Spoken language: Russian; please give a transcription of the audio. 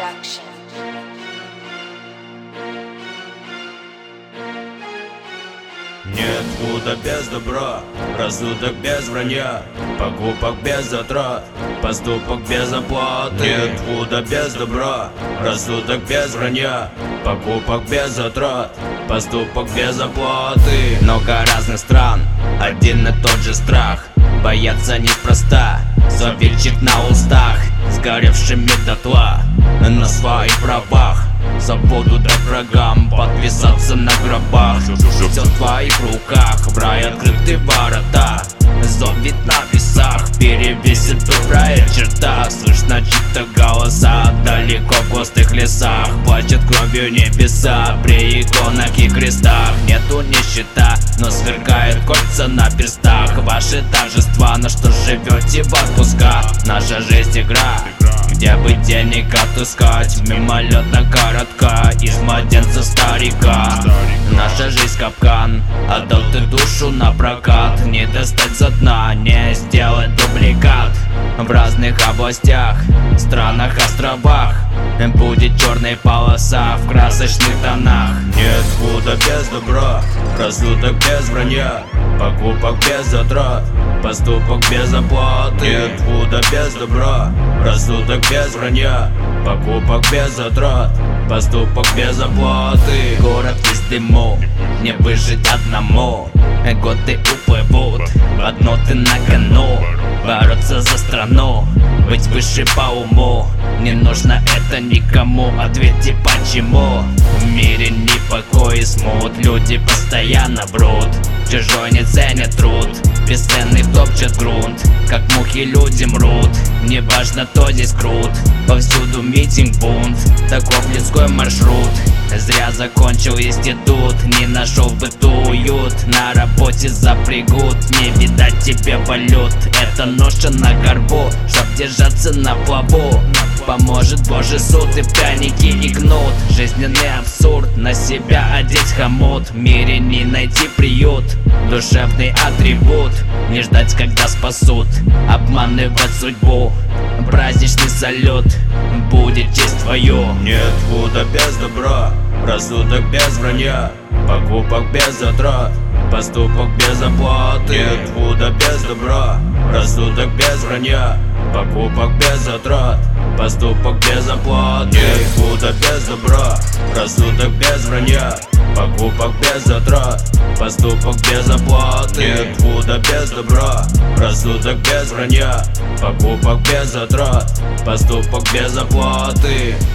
Production. Нет худа без добра, рассудок без вранья, покупок без затрат, поступок без оплаты. Нет худа без добра, рассудок без вранья, покупок без затрат, поступок без оплаты. Много разных стран, один и тот же страх, бояться неспроста, зверчик на устах, сгоревшими дотла на своих правах. Забуду дать врагам, подписаться на гробах. Все в твоих руках, в рай открыты ворота. Зовет на весах, перевесит добрая черта. Слышно чьи-то голоса далеко в густых лесах. Плачет кровью небеса при иконах и крестах. Нету нищета, но сверкает кольца на перстах. Ваши торжества, на что живете в отпусках. Наша жизнь игра, где бы денег отыскать, мимолетно коротка, из младенца старика. Наша жизнь капкан, отдал ты душу на прокат. Не достать со дна, не сделать дубликат. В разных областях, странах, островах будет черная полоса в красочных тонах. Нет худа без добра, рассудок без вранья, покупок без затрат, поступок без оплаты. Нет худа без добра, рассудок без вранья, покупок без затрат, поступок без оплаты. Город из дыму, не выжить одному. Годы уплывут, одно ты на кону. Бороться за страну, быть выше по уму. Не нужно это никому, ответьте почему. В мире непокой и смут, люди постоянно врут. Чужой не ценят труд, бесценный топчет грунт. Как мухи люди мрут, неважно, то здесь крут. Повсюду митинг, бунт, таков людской маршрут. Зря закончил институт, не нашел в быту уют. На работе запрягут, не видать тебе валют. Это ноша на горбу, чтоб держаться на плаву. Поможет Божий суд и пряники и кнут. Жизненный абсурд, на себя одеть хомут. В мире не найти приют, душевный атрибут. Не ждать, когда спасут, обманывать судьбу. Праздничный салют, будет честь твою. Нет худа без добра, рассудок без вранья, покупок без затрат, поступок без оплаты. Нет худа без добра, рассудок без вранья, покупок без затрат, поступок без оплаты. Нет худа без добра, рассудок без вранья, покупок без затрат, поступок без оплаты. Нет худа без добра, рассудок без вранья, покупок без затрат, поступок без оплаты.